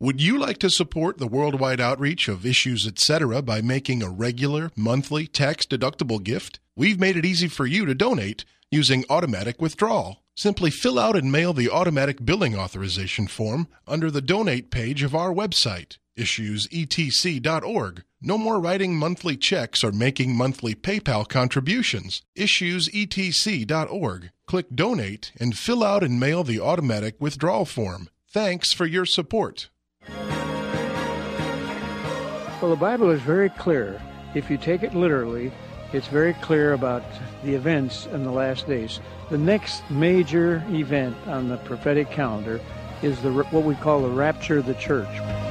Would you like to support the worldwide outreach of Issues Etc. by making a regular, monthly, tax-deductible gift? We've made it easy for you to donate using automatic withdrawal. Simply fill out and mail the automatic billing authorization form under the donate page of our website, issuesetc.org. No more writing monthly checks or making monthly PayPal contributions. Issuesetc.org. Click Donate and fill out and mail the automatic withdrawal form. Thanks for your support. Well, the Bible is very clear. If you take it literally, it's very clear about the events in the last days. The next major event on the prophetic calendar is what we call the rapture of the church.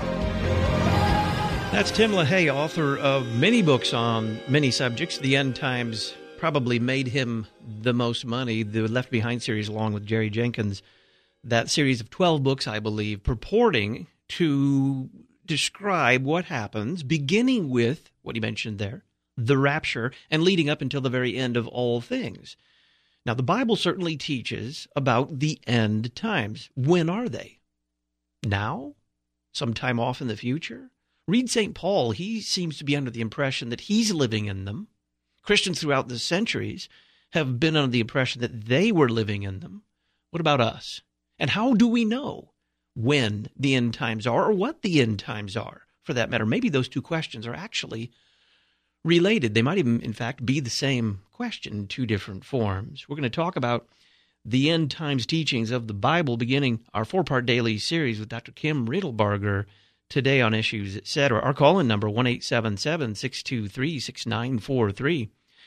That's Tim LaHaye, author of many books on many subjects. The End Times probably made him the most money. The Left Behind series, along with Jerry Jenkins, that series of 12 books, I believe, purporting to describe what happens, beginning with what he mentioned there, the rapture, and leading up until the very end of all things. Now, the Bible certainly teaches about the end times. When are they? Now? Sometime off in the future? Read St. Paul. He seems to be under the impression that he's living in them. Christians throughout the centuries have been under the impression that they were living in them. What about us? And how do we know when the end times are, or what the end times are, for that matter? Maybe those two questions are actually related. They might even, in fact, be the same question in two different forms. We're going to talk about the end times teachings of the Bible, beginning our four-part daily series with Dr. Kim Riddlebarger today on Issues Etc. Our call-in number, 1-877-623-6943,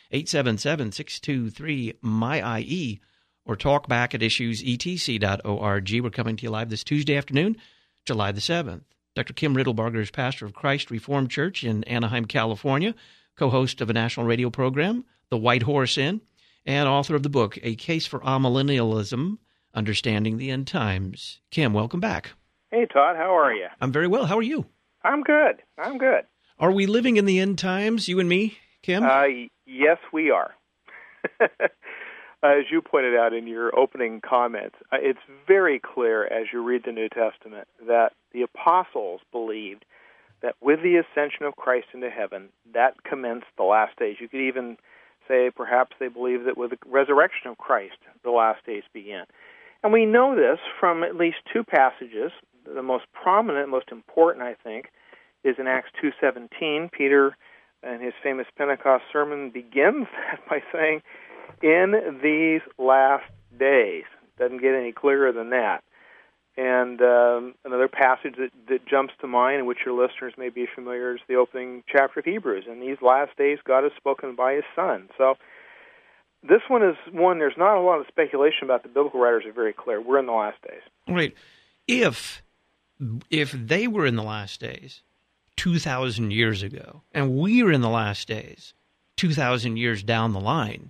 877-623-MY-IE, or talk back at issuesetc.org. We're coming to you live this Tuesday afternoon, July the 7th. Dr. Kim Riddlebarger is pastor of Christ Reformed Church in Anaheim, California, co-host of a national radio program, The White Horse Inn, and author of the book, A Case for Amillennialism, Understanding the End Times. Kim, welcome back. Hey, Todd, how are you? I'm very well. How are you? I'm good. Are we living in the end times, you and me, Kim? Yes, we are. As you pointed out in your opening comments, it's very clear as you read the New Testament that the apostles believed that with the ascension of Christ into heaven, that commenced the last days. You could even say perhaps they believed that with the resurrection of Christ, the last days began. And we know this from at least two passages. The most prominent, most important, I think, is in Acts 2:17. Peter, in his famous Pentecost sermon, begins by saying, "In these last days." Doesn't get any clearer than that. And another passage that jumps to mind, in which your listeners may be familiar, is the opening chapter of Hebrews. In these last days, God has spoken by His Son. So this one is one, there's not a lot of speculation about. The biblical writers are very clear. We're in the last days. Right. If they were in the last days 2,000 years ago, and we're in the last days 2,000 years down the line,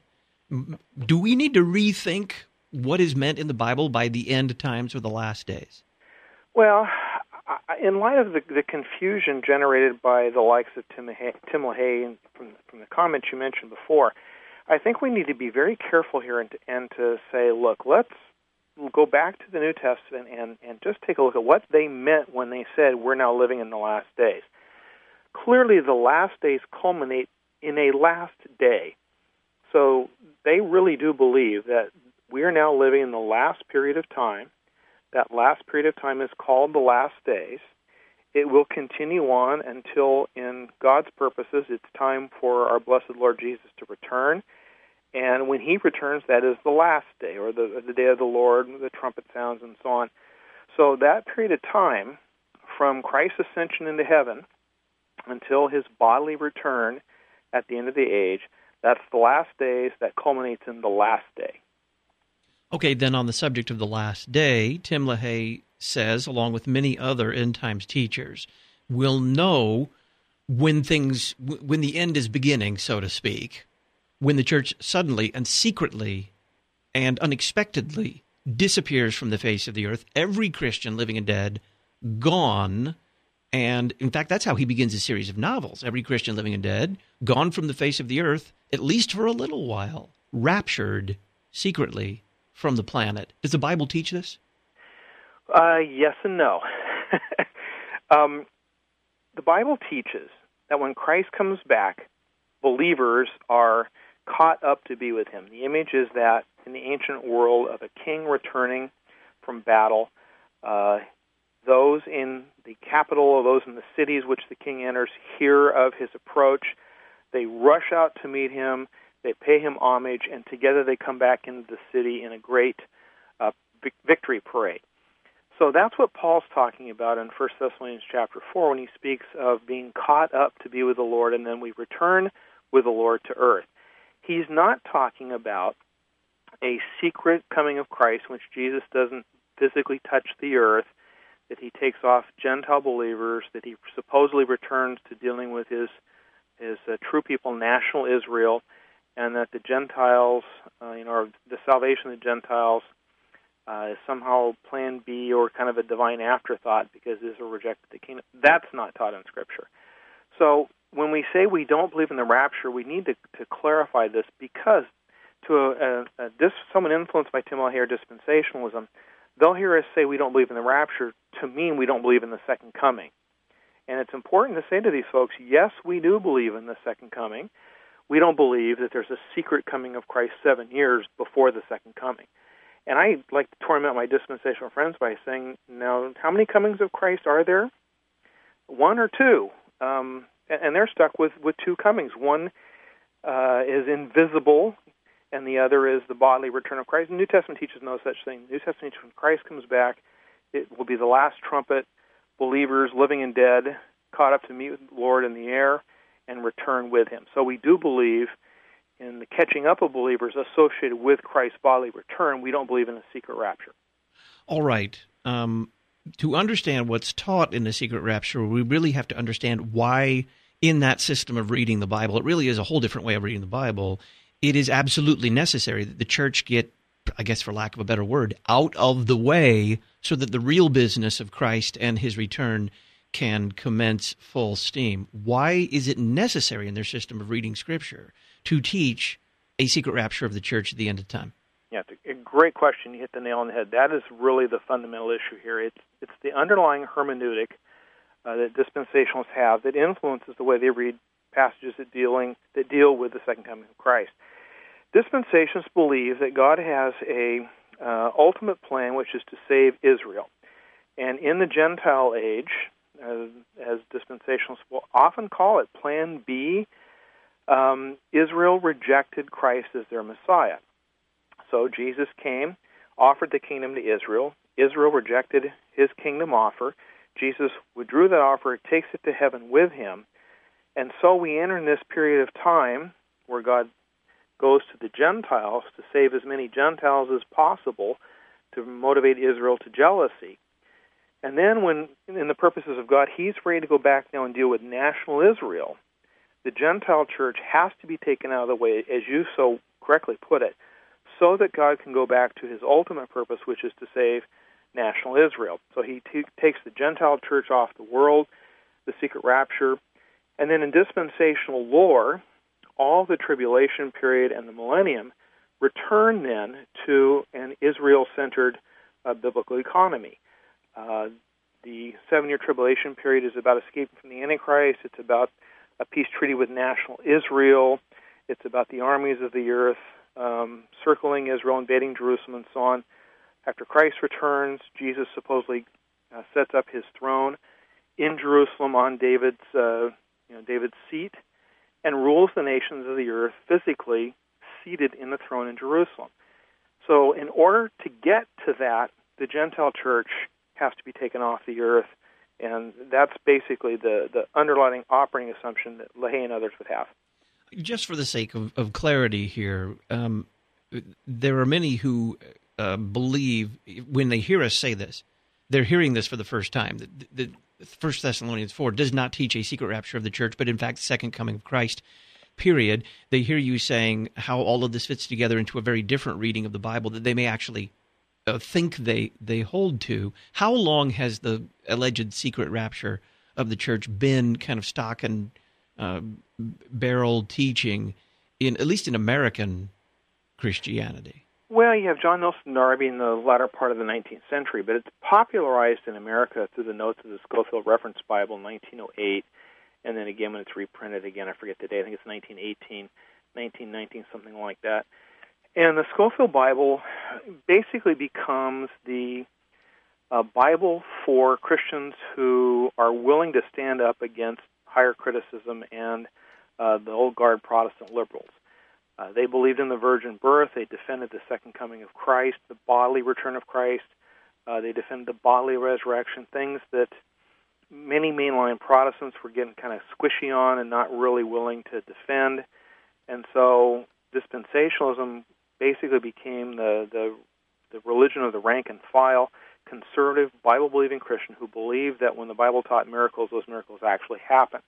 do we need to rethink what is meant in the Bible by the end times or the last days? Well, in light of the confusion generated by the likes of Tim LaHaye and from the comments you mentioned before, I think we need to be very careful here and to say, look, let's go back to the New Testament and just take a look at what they meant when they said we're now living in the last days. Clearly, the last days culminate in a last day. So they really do believe that we are now living in the last period of time. That last period of time is called the last days. It will continue on until, in God's purposes, it's time for our blessed Lord Jesus to return. And when He returns, that is the last day, or the day of the Lord, the trumpet sounds, and so on. So that period of time, from Christ's ascension into heaven until His bodily return at the end of the age, that's the last days that culminates in the last day. Okay, then on the subject of the last day, Tim LaHaye says, along with many other end times teachers, we'll know when the end is beginning, so to speak, when the church suddenly and secretly and unexpectedly disappears from the face of the earth, every Christian, living and dead, gone. And in fact, that's how he begins a series of novels. Every Christian, living and dead, gone from the face of the earth, at least for a little while, raptured secretly from the planet. Does the Bible teach this? Yes and no. The Bible teaches that when Christ comes back, believers are caught up to be with him. The image is that in the ancient world of a king returning from battle, those in the capital or those in the cities which the king enters hear of his approach. They rush out to meet him. They pay him homage, and together they come back into the city in a great victory parade. So that's what Paul's talking about in 1 Thessalonians chapter 4 when he speaks of being caught up to be with the Lord, and then we return with the Lord to earth. He's not talking about a secret coming of Christ in which Jesus doesn't physically touch the earth, that he takes off Gentile believers, that he supposedly returns to dealing with his true people, national Israel, and that the Gentiles, or the salvation of the Gentiles is somehow plan B or kind of a divine afterthought because Israel rejected the kingdom. That's not taught in Scripture. So when we say we don't believe in the rapture, we need to clarify this because to someone influenced by Tim LaHaye or dispensationalism, they'll hear us say we don't believe in the rapture to mean we don't believe in the second coming. And it's important to say to these folks, yes, we do believe in the second coming. We don't believe that there's a secret coming of Christ 7 years before the second coming. And I like to torment my dispensational friends by saying, now, how many comings of Christ are there? One or two? And they're stuck with two comings. One is invisible, and the other is the bodily return of Christ. The New Testament teaches no such thing. The New Testament teaches when Christ comes back, it will be the last trumpet, believers, living and dead, caught up to meet with the Lord in the air, and return with him. So we do believe in the catching up of believers associated with Christ's bodily return. We don't believe in a secret rapture. All right. To understand what's taught in the secret rapture, we really have to understand why in that system of reading the Bible, it really is a whole different way of reading the Bible, it is absolutely necessary that the church get, I guess for lack of a better word, out of the way so that the real business of Christ and his return can commence full steam. Why is it necessary in their system of reading Scripture to teach a secret rapture of the church at the end of time? Yeah, it's a great question. You hit the nail on the head. That is really the fundamental issue here. It's the underlying hermeneutic that dispensationalists have that influences the way they read passages that deal with the second coming of Christ. Dispensationalists believe that God has a ultimate plan, which is to save Israel. And in the Gentile age, as dispensationalists will often call it, Plan B, Israel rejected Christ as their Messiah. So Jesus came, offered the kingdom to Israel. Israel rejected his kingdom offer. Jesus withdrew that offer, takes it to heaven with him. And so we enter in this period of time where God goes to the Gentiles to save as many Gentiles as possible to motivate Israel to jealousy. And then when, in the purposes of God, he's ready to go back now and deal with national Israel, the Gentile church has to be taken out of the way, as you so correctly put it, so that God can go back to his ultimate purpose, which is to save national Israel. So he takes the Gentile church off the world, the secret rapture, and then in dispensational lore, all the tribulation period and the millennium return then to an Israel-centered biblical economy. The 7-year tribulation period is about escaping from the Antichrist. It's about a peace treaty with national Israel. It's about the armies of the earth circling Israel, invading Jerusalem, and so on. After Christ returns, Jesus supposedly sets up his throne in Jerusalem on David's seat, and rules the nations of the earth physically seated in the throne in Jerusalem. So in order to get to that, the Gentile church has to be taken off the earth, and that's basically the underlying operating assumption that LaHaye and others would have. Just for the sake of clarity here, there are many who believe, when they hear us say this, they're hearing this for the first time. The 1 Thessalonians 4 does not teach a secret rapture of the church, but in fact, the second coming of Christ, period. They hear you saying how all of this fits together into a very different reading of the Bible that they may actually think they hold to. How long has the alleged secret rapture of the church been kind of stock and barrel teaching, at least in American Christianity? Well, you have John Nelson Darby in the latter part of the 19th century, but it's popularized in America through the notes of the Scofield Reference Bible in 1908, and then again when it's reprinted again, I forget the date, I think it's 1918, 1919, something like that. And the Scofield Bible basically becomes the Bible for Christians who are willing to stand up against higher criticism and the old guard Protestant liberals. They believed in the virgin birth. They defended the second coming of Christ, the bodily return of Christ. They defended the bodily resurrection, things that many mainline Protestants were getting kind of squishy on and not really willing to defend. And so dispensationalism basically became the religion of the rank and file, conservative, Bible-believing Christian who believed that when the Bible taught miracles, those miracles actually happen.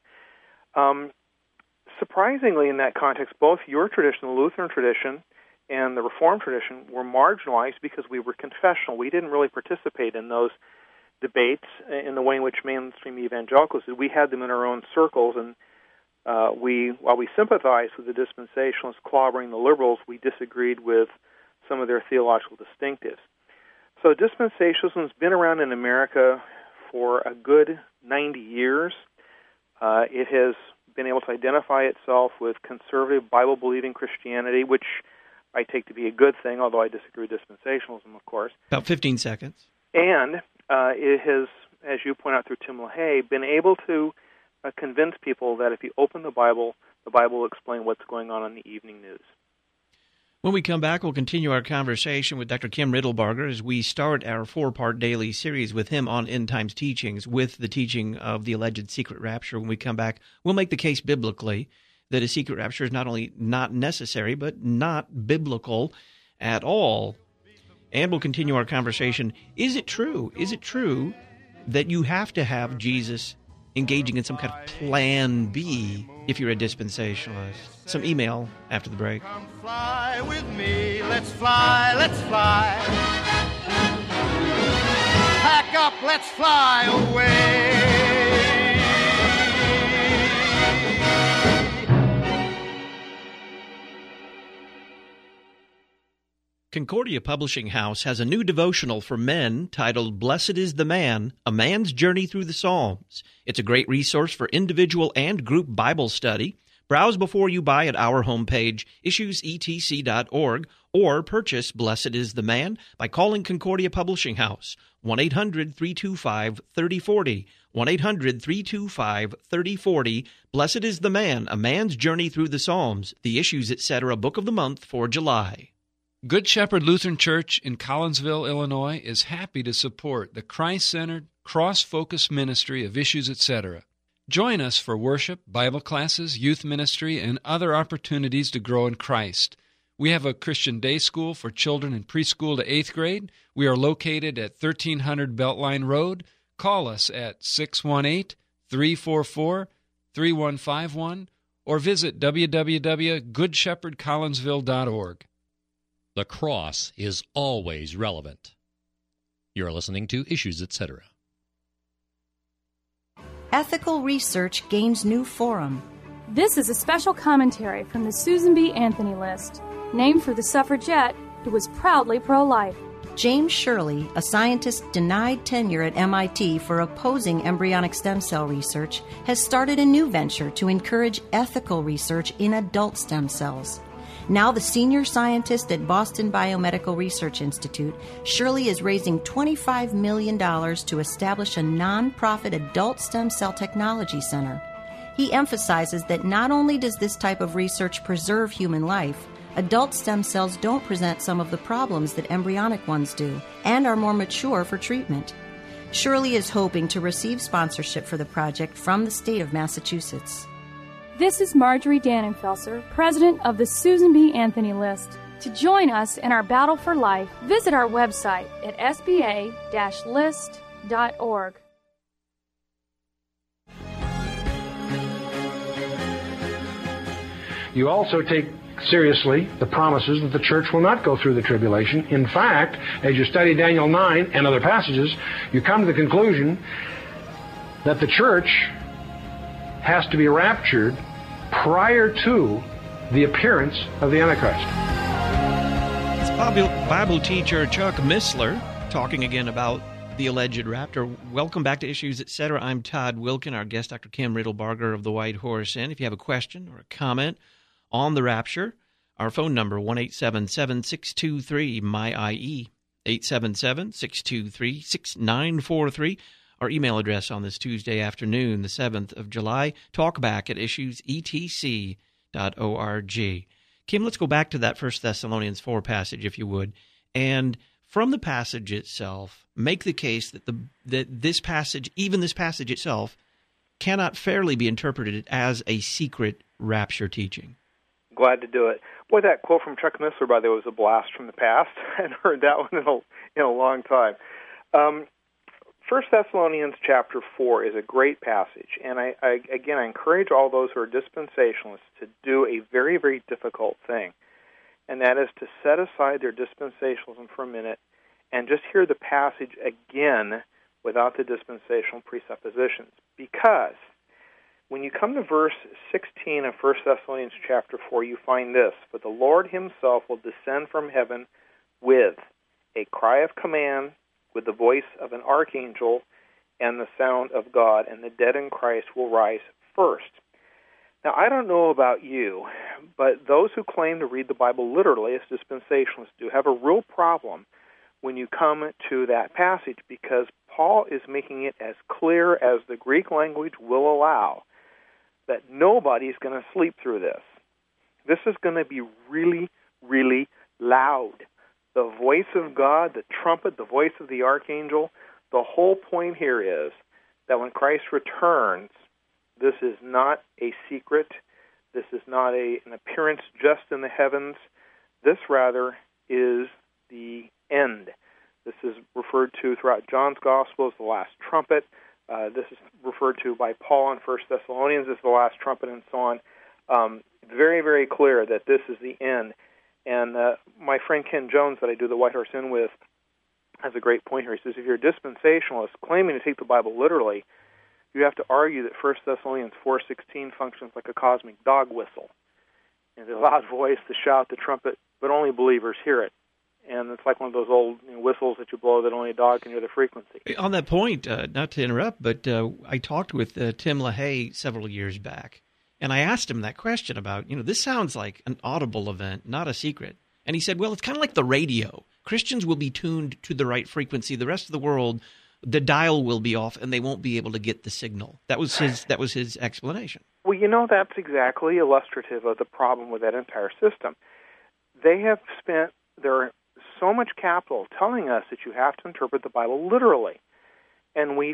Surprisingly, in that context, both your tradition, the Lutheran tradition, and the Reformed tradition were marginalized because we were confessional. We didn't really participate in those debates in the way in which mainstream evangelicals did. We had them in our own circles, and while we sympathized with the dispensationalists clobbering the liberals, we disagreed with some of their theological distinctives. So dispensationalism has been around in America for a good 90 years. It has been able to identify itself with conservative, Bible-believing Christianity, which I take to be a good thing, although I disagree with dispensationalism, of course. About 15 seconds. And it has, as you point out through Tim LaHaye, been able to convince people that if you open the Bible will explain what's going on the evening news. When we come back, we'll continue our conversation with Dr. Kim Riddlebarger as we start our 4-part daily series with him on end times teachings, with the teaching of the alleged secret rapture. When we come back, we'll make the case biblically that a secret rapture is not only not necessary, but not biblical at all. And we'll continue our conversation. Is it true that you have to have Jesus engaging in some kind of plan B if you're a dispensationalist? Some email after the break. Come fly with me, let's fly, let's fly. Pack up, let's fly away. Concordia Publishing House has a new devotional for men titled Blessed is the Man, A Man's Journey Through the Psalms. It's a great resource for individual and group Bible study. Browse before you buy at our homepage, issuesetc.org, or purchase Blessed is the Man by calling Concordia Publishing House, 1-800-325-3040, 1-800-325-3040. Blessed is the Man, A Man's Journey Through the Psalms, the Issues, etc. Book of the Month for July. Good Shepherd Lutheran Church in Collinsville, Illinois, is happy to support the Christ-centered, cross-focused ministry of Issues, etc. Join us for worship, Bible classes, youth ministry, and other opportunities to grow in Christ. We have a Christian day school for children in preschool to 8th grade. We are located at 1300 Beltline Road. Call us at 618-344-3151 or visit www.goodshepherdcollinsville.org. The cross is always relevant. You're listening to Issues, etc. Ethical research gains new forum. This is a special commentary from the Susan B. Anthony List, named for the suffragette who was proudly pro-life. James Shirley, a scientist denied tenure at MIT for opposing embryonic stem cell research, has started a new venture to encourage ethical research in adult stem cells. Now the senior scientist at Boston Biomedical Research Institute, Shirley is raising $25 million to establish a nonprofit adult stem cell technology center. He emphasizes that not only does this type of research preserve human life, adult stem cells don't present some of the problems that embryonic ones do and are more mature for treatment. Shirley is hoping to receive sponsorship for the project from the state of Massachusetts. This is Marjorie Dannenfelser, president of the Susan B. Anthony List. To join us in our battle for life, visit our website at sba-list.org. You also take seriously the promises that the church will not go through the tribulation. In fact, as you study Daniel 9 and other passages, you come to the conclusion that the church has to be raptured prior to the appearance of the Antichrist. It's Bible teacher Chuck Missler talking again about the alleged rapture. Welcome back to Issues, Etc. I'm Todd Wilkin, our guest, Dr. Kim Riddlebarger of the White Horse Inn. If you have a question or a comment on the rapture, our phone number, 1-877-623-MY-IE, 877-623-6943. Our email address on this Tuesday afternoon, the 7th of July, talkback at issuesetc.org. Kim, let's go back to that 1 Thessalonians 4 passage, if you would, and from the passage itself, make the case that this passage, even this passage itself, cannot fairly be interpreted as a secret rapture teaching. Glad to do it. Boy, that quote from Chuck Missler, by the way, was a blast from the past. I hadn't heard that one in a long time. 1 Thessalonians chapter 4 is a great passage, and I encourage all those who are dispensationalists to do a very, very difficult thing, and that is to set aside their dispensationalism for a minute and just hear the passage again without the dispensational presuppositions. Because when you come to verse 16 of 1 Thessalonians chapter 4, you find this: "For the Lord himself will descend from heaven with a cry of command, with the voice of an archangel, and the sound of God, and the dead in Christ will rise first." Now, I don't know about you, but those who claim to read the Bible literally, as dispensationalists do, have a real problem when you come to that passage, because Paul is making it as clear as the Greek language will allow that nobody's going to sleep through this. This is going to be really, really loud. The voice of God, the trumpet, the voice of the archangel, the whole point here is that when Christ returns, this is not a secret. This is not an appearance just in the heavens. This, rather, is the end. This is referred to throughout John's Gospel as the last trumpet. This is referred to by Paul in 1 Thessalonians as the last trumpet, and so on. Very, very clear that this is the end. And my friend Ken Jones, that I do the White Horse Inn with, has a great point here. He says, if you're a dispensationalist claiming to take the Bible literally, you have to argue that 1 Thessalonians 4:16 functions like a cosmic dog whistle. And the loud voice, the shout, the trumpet, but only believers hear it. And it's like one of those old whistles that you blow that only a dog can hear the frequency. On that point, not to interrupt, but I talked with Tim LaHaye several years back, and I asked him that question about, this sounds like an audible event, not a secret. And he said, well, it's kind of like the radio. Christians will be tuned to the right frequency. The rest of the world, the dial will be off, and they won't be able to get the signal. That was his explanation. Well, that's exactly illustrative of the problem with that entire system. They have spent so much capital telling us that you have to interpret the Bible literally. And we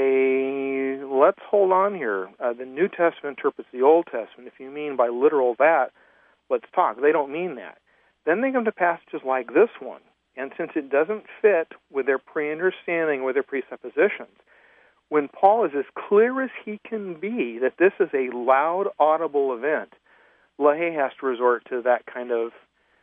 say, let's hold on here. The New Testament interprets the Old Testament. If you mean by literal that, let's talk. They don't mean that. Then they come to passages like this one. And since it doesn't fit with their pre-understanding, with their presuppositions, when Paul is as clear as he can be that this is a loud, audible event, LaHaye has to resort to that kind of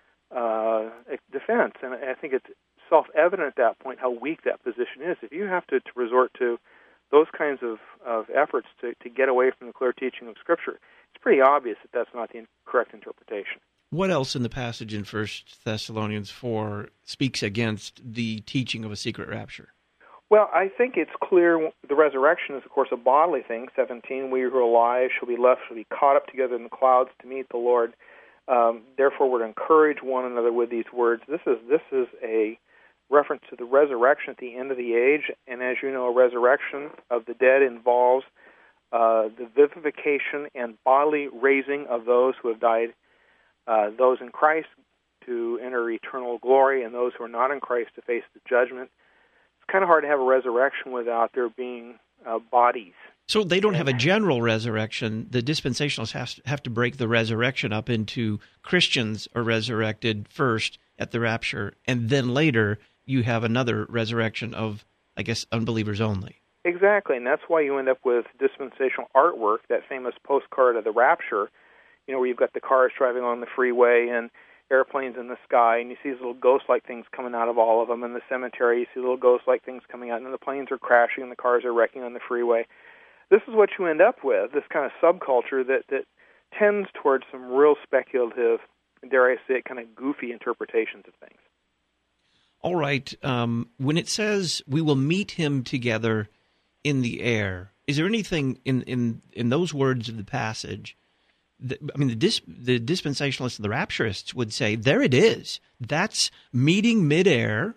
defense. And I think it's self-evident at that point how weak that position is. If you have to resort to those kinds of efforts to get away from the clear teaching of Scripture, it's pretty obvious that that's not the correct interpretation. What else in the passage in 1 Thessalonians 4 speaks against the teaching of a secret rapture? Well, I think it's clear the resurrection is, of course, a bodily thing. 17, we who are alive shall be caught up together in the clouds to meet the Lord. Therefore, we're to encourage one another with these words. This is a reference to the resurrection at the end of the age, and as you know, a resurrection of the dead involves the vivification and bodily raising of those who have died, those in Christ to enter eternal glory, and those who are not in Christ to face the judgment. It's kind of hard to have a resurrection without there being bodies. So they don't have a general resurrection. The dispensationalists have to break the resurrection up into Christians are resurrected first at the rapture, and then later you have another resurrection of, I guess, unbelievers only. Exactly, and that's why you end up with dispensational artwork, that famous postcard of the rapture, where you've got the cars driving on the freeway and airplanes in the sky, and you see these little ghost-like things coming out of all of them. In the cemetery, you see little ghost-like things coming out, and the planes are crashing and the cars are wrecking on the freeway. This is what you end up with, this kind of subculture that tends towards some real speculative, dare I say it, kind of goofy interpretations of things. All right. When it says we will meet him together in the air, is there anything in those words of the passage? The dispensationalists and the rapturists would say, there it is. That's meeting midair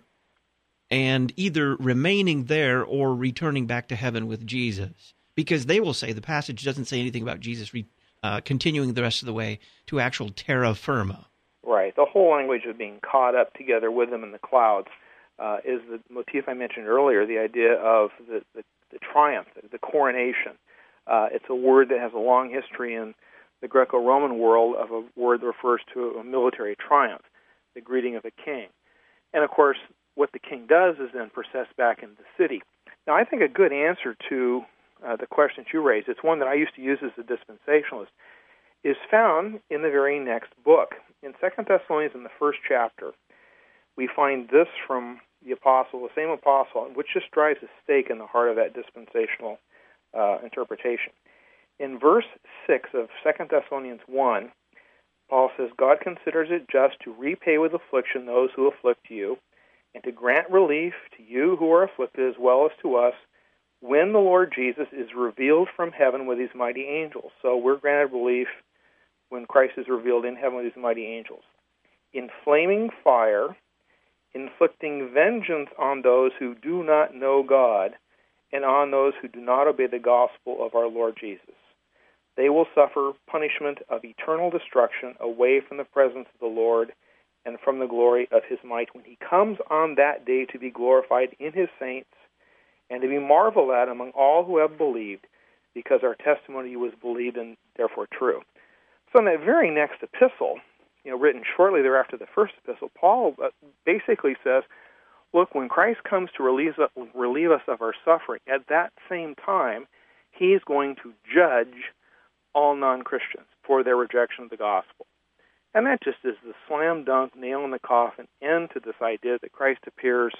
and either remaining there or returning back to heaven with Jesus. Because they will say the passage doesn't say anything about Jesus continuing the rest of the way to actual terra firma. Right. The whole language of being caught up together with him in the clouds is the motif I mentioned earlier, the idea of the triumph, the coronation. It's a word that has a long history in the Greco-Roman world of a word that refers to a military triumph, the greeting of a king. And, of course, what the king does is then process back into the city. Now, I think a good answer to the question that you raised, it's one that I used to use as a dispensationalist, is found in the very next book. In 2 Thessalonians, in the first chapter, we find this from the same apostle, which just drives a stake in the heart of that dispensational interpretation. In verse 6 of 2 Thessalonians 1, Paul says, God considers it just to repay with affliction those who afflict you, and to grant relief to you who are afflicted as well as to us, when the Lord Jesus is revealed from heaven with his mighty angels. So we're granted relief when Christ is revealed in heaven with his mighty angels. In flaming fire, inflicting vengeance on those who do not know God, and on those who do not obey the gospel of our Lord Jesus. They will suffer punishment of eternal destruction away from the presence of the Lord and from the glory of his might when he comes on that day to be glorified in his saints and to be marveled at among all who have believed, because our testimony was believed and therefore true. So in that very next epistle, written shortly thereafter the first epistle, Paul basically says, look, when Christ comes to relieve us of our suffering, at that same time, he is going to judge all non-Christians for their rejection of the gospel. And that just is the slam-dunk, nail-in-the-coffin end to this idea that Christ appears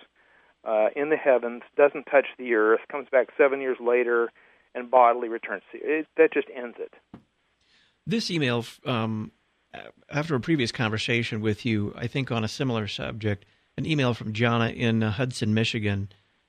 in the heavens, doesn't touch the earth, comes back 7 years later, and bodily returns to you. That just ends it. This email, after a previous conversation with you, I think on a similar subject, an email from Jana in Hudson, Michigan,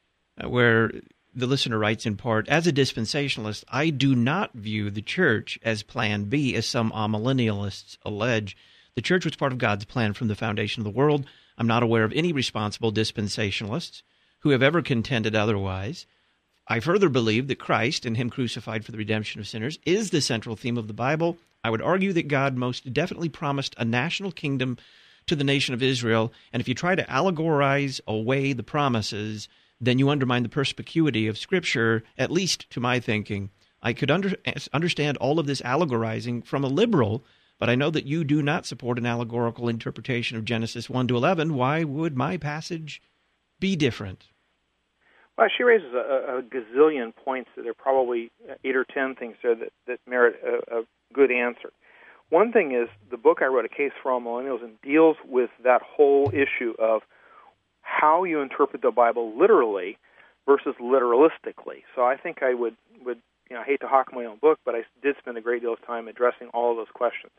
where the listener writes in part, as a dispensationalist, I do not view the church as Plan B, as some amillennialists allege. The church was part of God's plan from the foundation of the world. I'm not aware of any responsible dispensationalists who have ever contended otherwise. I further believe that Christ and him crucified for the redemption of sinners is the central theme of the Bible. I would argue that God most definitely promised a national kingdom to the nation of Israel, and if you try to allegorize away the promises, then you undermine the perspicuity of Scripture, at least to my thinking. I could understand all of this allegorizing from a liberal, but I know that you do not support an allegorical interpretation of Genesis 1 to 11. Why would my passage be different? Well, she raises a gazillion points. There are probably 8 or 10 things there that merit a good answer. One thing is the book I wrote, A Case for All Millennials, and deals with that whole issue of how you interpret the Bible literally versus literalistically. So I think I would I hate to hawk my own book, but I did spend a great deal of time addressing all of those questions.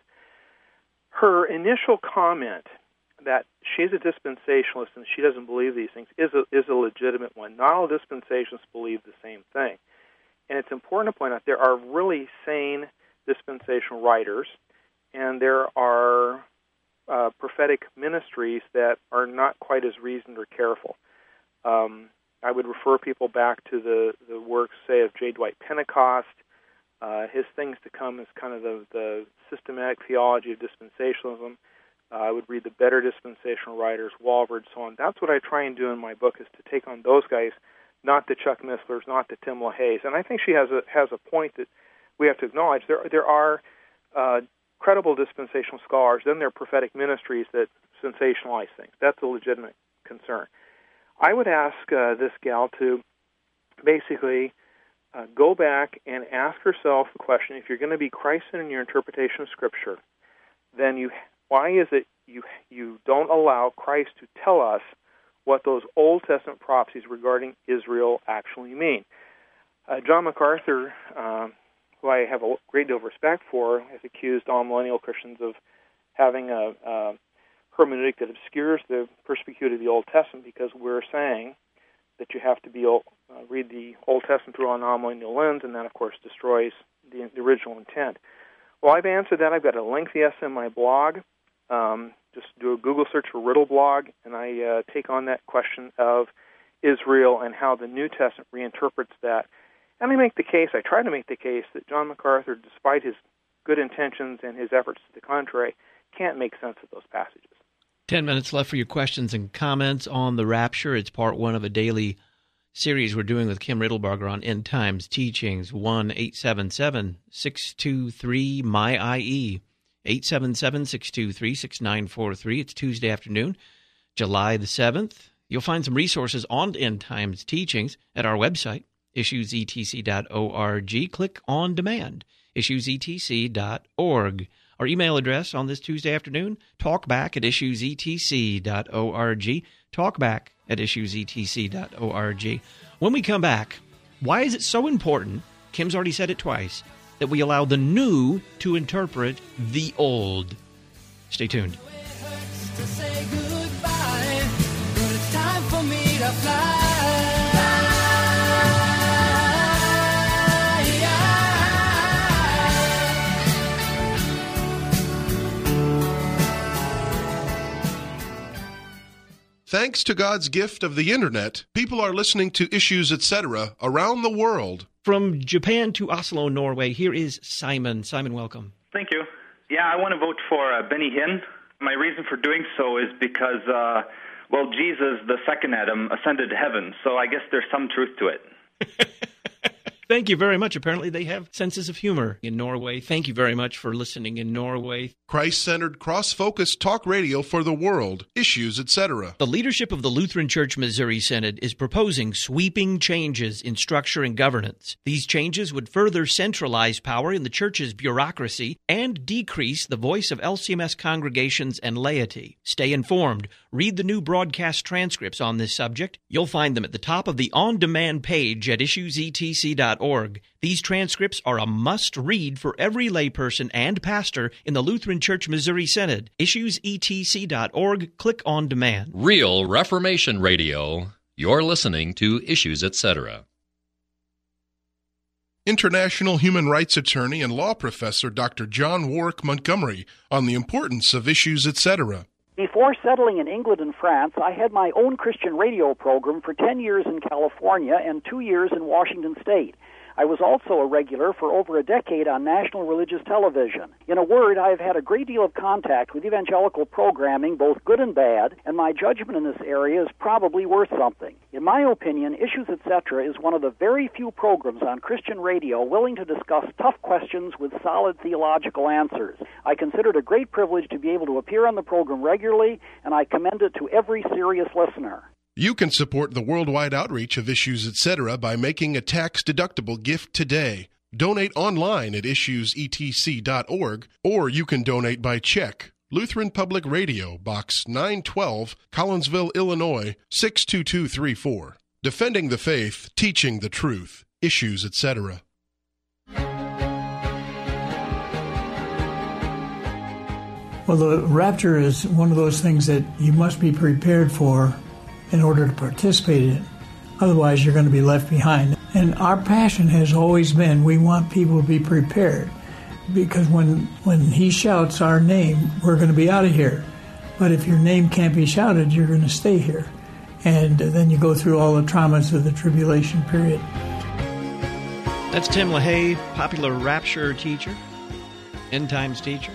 Her initial comment that she's a dispensationalist and she doesn't believe these things is a legitimate one. Not all dispensationalists believe the same thing. And it's important to point out there are really sane dispensational writers, and there are prophetic ministries that are not quite as reasoned or careful. I would refer people back to the works, say, of J. Dwight Pentecost. His Things to Come is kind of the systematic theology of dispensationalism. I would read the better dispensational writers, Walvoord, so on. That's what I try and do in my book, is to take on those guys, not the Chuck Misslers, not the Tim LaHaye's. And I think she has a point that we have to acknowledge. There are credible dispensational scholars, then there are prophetic ministries that sensationalize things. That's a legitimate concern. I would ask this gal to basically go back and ask herself the question, if you're going to be Christ-centered in your interpretation of Scripture, then why is it you don't allow Christ to tell us what those Old Testament prophecies regarding Israel actually mean? John MacArthur, who I have a great deal of respect for, has accused all millennial Christians of having a hermeneutic that obscures the perspicuity of the Old Testament because we're saying that you have to read the Old Testament through a non-millennial lens, and that, of course, destroys the original intent. Well, I've answered that. I've got a lengthy essay in my blog. Just do a Google search for Riddle Blog, and I take on that question of Israel and how the New Testament reinterprets that. And I try to make the case that John MacArthur, despite his good intentions and his efforts to the contrary, can't make sense of those passages. 10 minutes left for your questions and comments on the rapture. It's part one of a daily series we're doing with Kim Riddlebarger on End Times Teachings. 1-877-623-MY-IE. 877-623-6943. It's Tuesday afternoon, July the 7th. You'll find some resources on End Times Teachings at our website, issuesetc.org. Click on demand, issuesetc.org. Our email address on this Tuesday afternoon, talkback@issuesetc.org, talkback@issuesetc.org. When we come back, why is it so important, Kim's already said it twice, that we allow the new to interpret the old? Stay tuned. Thanks to God's gift of the Internet, people are listening to Issues, Etc. around the world. From Japan to Oslo, Norway, here is Simon. Simon, welcome. Thank you. Yeah, I want to vote for Benny Hinn. My reason for doing so is because, Jesus, the second Adam, ascended to heaven, so I guess there's some truth to it. Thank you very much. Apparently they have senses of humor in Norway. Thank you very much for listening in Norway. Christ-centered, cross-focused talk radio for the world. Issues, etc. The leadership of the Lutheran Church Missouri Synod is proposing sweeping changes in structure and governance. These changes would further centralize power in the church's bureaucracy and decrease the voice of LCMS congregations and laity. Stay informed. Read the new broadcast transcripts on this subject. You'll find them at the top of the on-demand page at issuesetc.org. These transcripts are a must-read for every layperson and pastor in the Lutheran Church Missouri Synod. Issuesetc.org. Click on demand. Real Reformation Radio. You're listening to Issues, Etc. International human rights attorney and law professor Dr. John Warwick Montgomery on the importance of Issues, etc. Before settling in England and France, I had my own Christian radio program for 10 years in California and 2 years in Washington State. I was also a regular for over a decade on national religious television. In a word, I have had a great deal of contact with evangelical programming, both good and bad, and my judgment in this area is probably worth something. In my opinion, Issues, Etc. is one of the very few programs on Christian radio willing to discuss tough questions with solid theological answers. I consider it a great privilege to be able to appear on the program regularly, and I commend it to every serious listener. You can support the worldwide outreach of Issues, etc. by making a tax-deductible gift today. Donate online at issuesetc.org, or you can donate by check. Lutheran Public Radio, Box 912, Collinsville, Illinois, 62234. Defending the faith, teaching the truth. Issues, etc. Well, the rapture is one of those things that you must be prepared for in order to participate in it. Otherwise, you're going to be left behind. And our passion has always been we want people to be prepared, because when he shouts our name, we're going to be out of here. But if your name can't be shouted, you're going to stay here. And then you go through all the traumas of the tribulation period. That's Tim LaHaye, popular rapture teacher, end times teacher.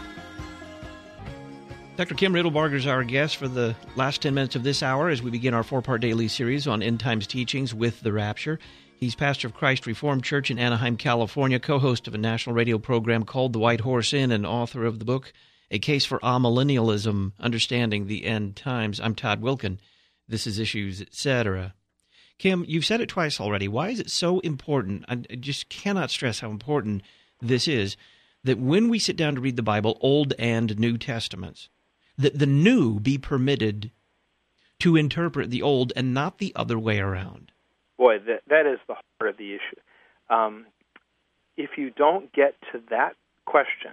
Dr. Kim Riddlebarger is our guest for the last 10 minutes of this hour as we begin our 4-part daily series on end times teachings with the rapture. He's pastor of Christ Reformed Church in Anaheim, California, co-host of a national radio program called The White Horse Inn, and author of the book, A Case for Amillennialism, Understanding the End Times. I'm Todd Wilkin. This is Issues, Etc. Kim, you've said it twice already. Why is it so important? I just cannot stress how important this is, that when we sit down to read the Bible, Old and New Testaments, that the new be permitted to interpret the old and not the other way around. Boy, that is the heart of the issue. If you don't get to that question,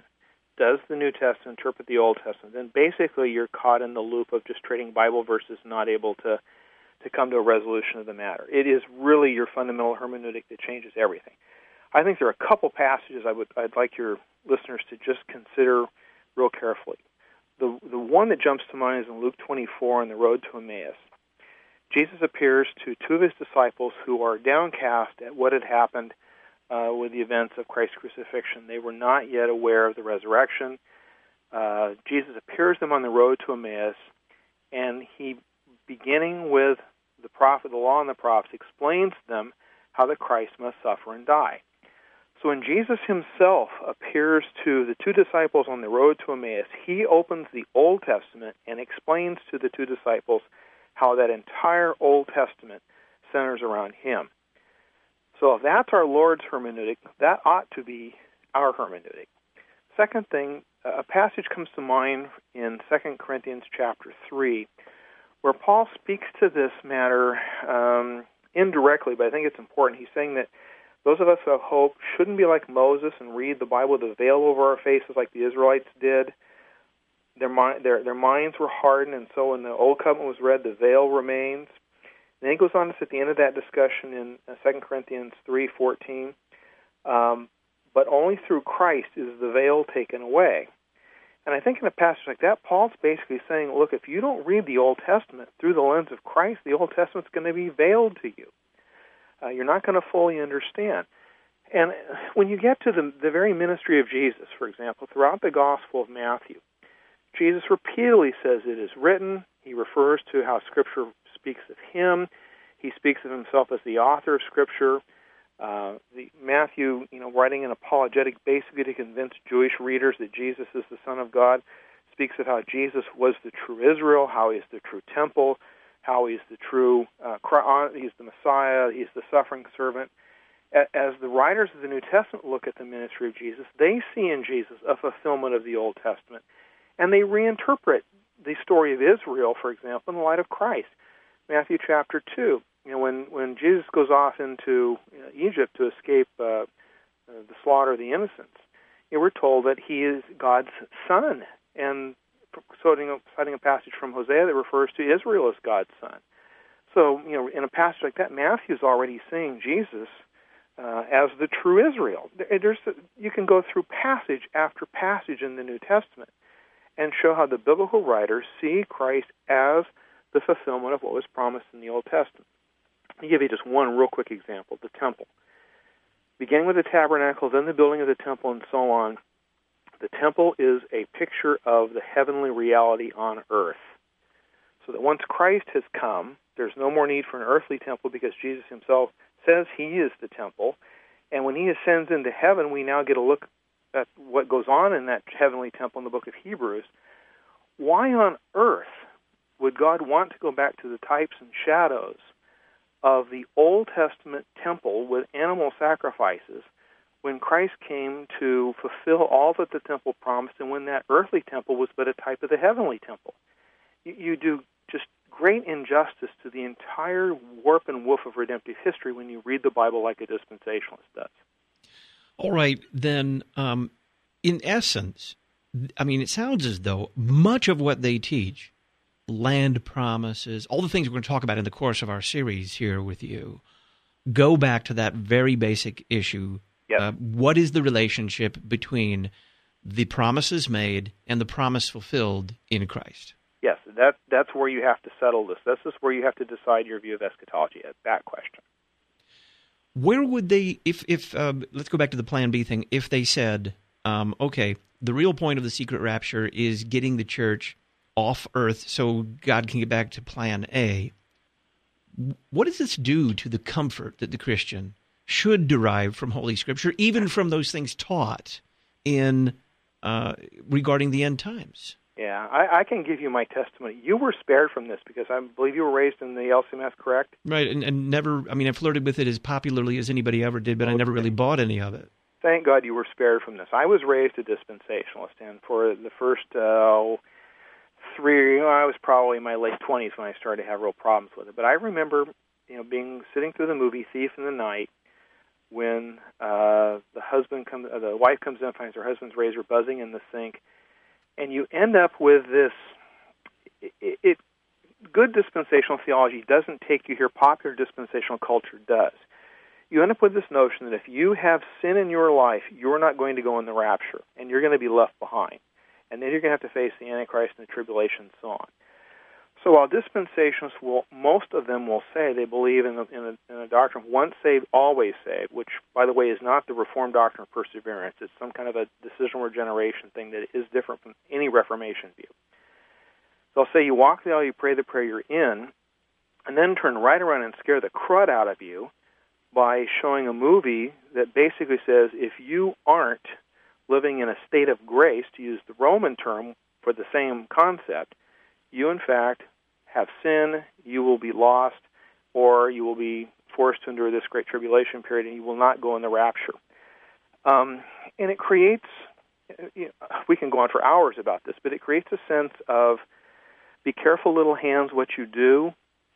does the New Testament interpret the Old Testament, then basically you're caught in the loop of just trading Bible verses, not able to come to a resolution of the matter. It is really your fundamental hermeneutic that changes everything. I think there are a couple passages I'd like your listeners to just consider real carefully. The one that jumps to mind is in Luke 24 on the road to Emmaus. Jesus appears to two of his disciples who are downcast at what had happened with the events of Christ's crucifixion. They were not yet aware of the resurrection. Jesus appears to them on the road to Emmaus, and he, beginning with the prophet, the law and the prophets, explains to them how the Christ must suffer and die. So when Jesus himself appears to the two disciples on the road to Emmaus, he opens the Old Testament and explains to the two disciples how that entire Old Testament centers around him. So if that's our Lord's hermeneutic, that ought to be our hermeneutic. Second thing, a passage comes to mind in 2 Corinthians chapter 3, where Paul speaks to this matter indirectly, but I think it's important. He's saying that those of us who have hope shouldn't be like Moses and read the Bible with a veil over our faces like the Israelites did. Their minds were hardened, and so when the Old Covenant was read, the veil remains. And then he goes on to say at the end of that discussion in 2 Corinthians 3:14, but only through Christ is the veil taken away. And I think in a passage like that, Paul's basically saying, look, if you don't read the Old Testament through the lens of Christ, the Old Testament's going to be veiled to you. You're not going to fully understand. And when you get to the very ministry of Jesus, for example, throughout the Gospel of Matthew, Jesus repeatedly says it is written. He refers to how Scripture speaks of him. He speaks of himself as the author of Scripture. Matthew, writing an apologetic basically to convince Jewish readers that Jesus is the Son of God, speaks of how Jesus was the true Israel, how he is the true temple, how he's the true, he's the Messiah, he's the suffering servant. As the writers of the New Testament look at the ministry of Jesus, they see in Jesus a fulfillment of the Old Testament, and they reinterpret the story of Israel, for example, in the light of Christ. Matthew chapter 2, when Jesus goes off into Egypt to escape the slaughter of the innocents, we're told that he is God's son, and citing a passage from Hosea that refers to Israel as God's son. So, in a passage like that, Matthew's already seeing Jesus as the true Israel. You can go through passage after passage in the New Testament and show how the biblical writers see Christ as the fulfillment of what was promised in the Old Testament. I'll give you just one real quick example, the temple. Beginning with the tabernacle, then the building of the temple, and so on, the temple is a picture of the heavenly reality on earth. So that once Christ has come, there's no more need for an earthly temple because Jesus himself says he is the temple. And when he ascends into heaven, we now get a look at what goes on in that heavenly temple in the book of Hebrews. Why on earth would God want to go back to the types and shadows of the Old Testament temple with animal sacrifices when Christ came to fulfill all that the temple promised, and when that earthly temple was but a type of the heavenly temple? You do just great injustice to the entire warp and woof of redemptive history when you read the Bible like a dispensationalist does. All right, then, in essence, it sounds as though much of what they teach, land promises, all the things we're going to talk about in the course of our series here with you, go back to that very basic issue. Yes. What is the relationship between the promises made and the promise fulfilled in Christ? Yes, that's where you have to settle this. This is where you have to decide your view of eschatology, that question. Where would they, if let's go back to the Plan B thing, if they said, okay, the real point of the secret rapture is getting the church off earth so God can get back to Plan A, what does this do to the comfort that the Christian should derive from Holy Scripture, even from those things taught in regarding the end times? Yeah, I can give you my testimony. You were spared from this because I believe you were raised in the LCMS, correct? Right, and never, I flirted with it as popularly as anybody ever did, but I never really bought any of it. Thank God you were spared from this. I was raised a dispensationalist, and for the first I was probably in my late 20s when I started to have real problems with it. But I remember, sitting through the movie Thief in the Night, when the wife comes in and finds her husband's razor buzzing in the sink, and you end up with this. Good dispensational theology doesn't take you here. Popular dispensational culture does. You end up with this notion that if you have sin in your life, you're not going to go in the rapture, and you're going to be left behind. And then you're going to have to face the Antichrist and the tribulation and so on. So while dispensationalists most of them will say they believe in a doctrine of once saved, always saved, which, by the way, is not the Reformed doctrine of perseverance. It's some kind of a decisional regeneration thing that is different from any Reformation view. They'll say you walk the aisle, you pray the prayer you're in, and then turn right around and scare the crud out of you by showing a movie that basically says if you aren't living in a state of grace, to use the Roman term for the same concept, you in fact have sin, you will be lost, or you will be forced to endure this great tribulation period, and you will not go in the rapture. And it creates, we can go on for hours about this, but it creates a sense of be careful, little hands, what you do.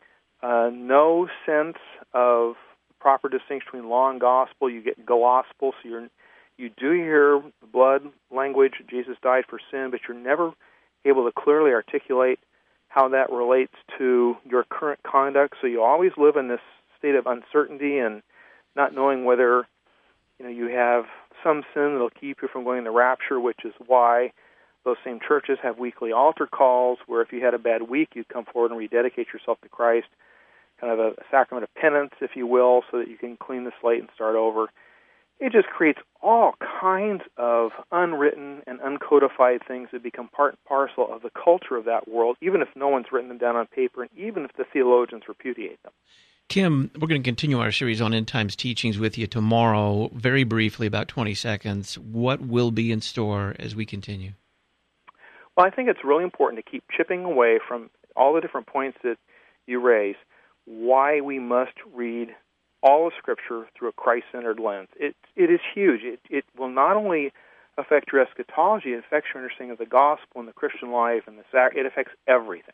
No sense of proper distinction between law and gospel. You get gospel, so you do hear the blood language, Jesus died for sin, but you're never able to clearly articulate how that relates to your current conduct. So you always live in this state of uncertainty and not knowing whether you have some sin that'll keep you from going in the rapture, which is why those same churches have weekly altar calls where if you had a bad week, you'd come forward and rededicate yourself to Christ, kind of a sacrament of penance, if you will, so that you can clean the slate and start over. It just creates all kinds of unwritten and uncodified things that become part and parcel of the culture of that world, even if no one's written them down on paper and even if the theologians repudiate them. Kim, we're going to continue our series on End Times teachings with you tomorrow. Very briefly, about 20 seconds. What will be in store as we continue? Well, I think it's really important to keep chipping away from all the different points that you raise, why we must read all of Scripture through a Christ-centered lens. It is huge. It will not only affect your eschatology, it affects your understanding of the gospel and the Christian life, and it affects everything.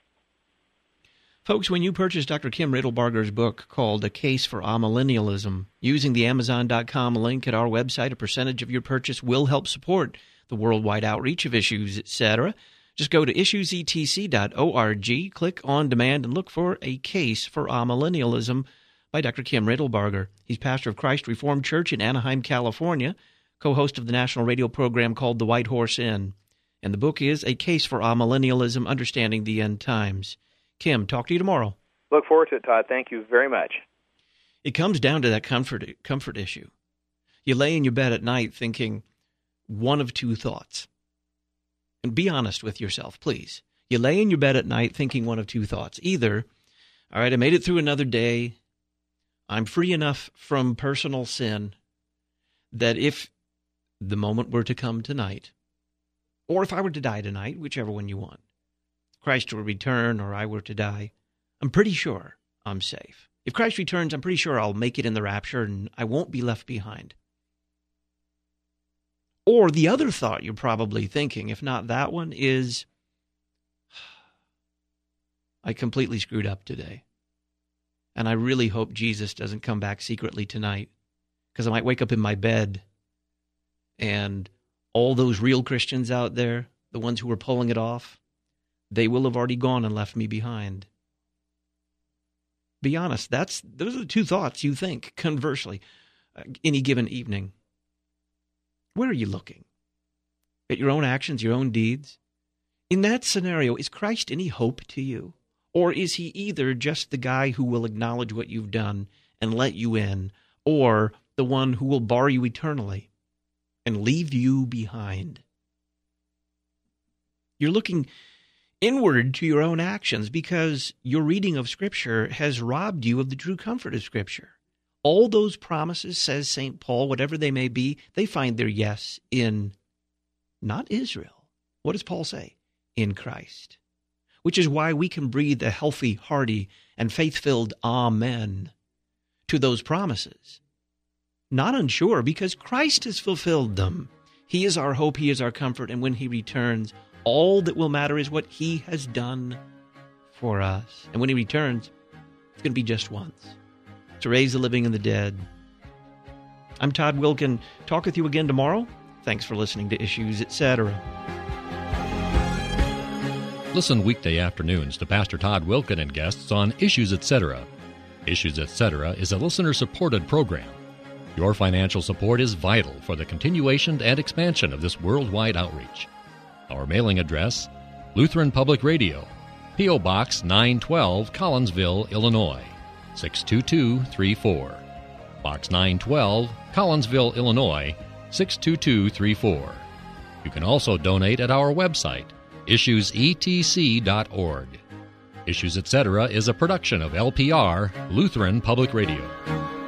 Folks, when you purchase Dr. Kim Riddlebarger's book called A Case for Amillennialism, using the Amazon.com link at our website, a percentage of your purchase will help support the worldwide outreach of Issues, etc. Just go to issuesetc.org, click on demand, and look for A Case for Amillennialism by Dr. Kim Riddlebarger. He's pastor of Christ Reformed Church in Anaheim, California, co-host of the national radio program called The White Horse Inn. And the book is A Case for Amillennialism, Understanding the End Times. Kim, talk to you tomorrow. Look forward to it, Todd. Thank you very much. It comes down to that comfort issue. You lay in your bed at night thinking one of two thoughts. And be honest with yourself, please. You lay in your bed at night thinking one of two thoughts. Either, all right, I made it through another day. I'm free enough from personal sin that if the moment were to come tonight, or if I were to die tonight, whichever one you want, Christ will return or I were to die, I'm pretty sure I'm safe. If Christ returns, I'm pretty sure I'll make it in the rapture and I won't be left behind. Or the other thought you're probably thinking, if not that one, is, I completely screwed up today. And I really hope Jesus doesn't come back secretly tonight, because I might wake up in my bed and all those real Christians out there, the ones who were pulling it off, they will have already gone and left me behind. Be honest, those are the two thoughts you think, conversely, any given evening. Where are you looking? At your own actions, your own deeds? In that scenario, is Christ any hope to you? Or is he either just the guy who will acknowledge what you've done and let you in, or the one who will bar you eternally and leave you behind? You're looking inward to your own actions because your reading of Scripture has robbed you of the true comfort of Scripture. All those promises, says St. Paul, whatever they may be, they find their yes in not Israel. What does Paul say? In Christ. Which is why we can breathe a healthy, hearty, and faith-filled amen to those promises. Not unsure, because Christ has fulfilled them. He is our hope, he is our comfort, and when he returns, all that will matter is what he has done for us. And when he returns, it's going to be just once. To raise the living and the dead. I'm Todd Wilken. Talk with you again tomorrow. Thanks for listening to Issues, Etc. Listen weekday afternoons to Pastor Todd Wilken and guests on Issues, Etc. Issues, Etc. is a listener-supported program. Your financial support is vital for the continuation and expansion of this worldwide outreach. Our mailing address, Lutheran Public Radio, P.O. Box 912, Collinsville, Illinois, 62234. Box 912, Collinsville, Illinois, 62234. You can also donate at our website, issuesetc.org. Issues, Etc. is a production of LPR, Lutheran Public Radio.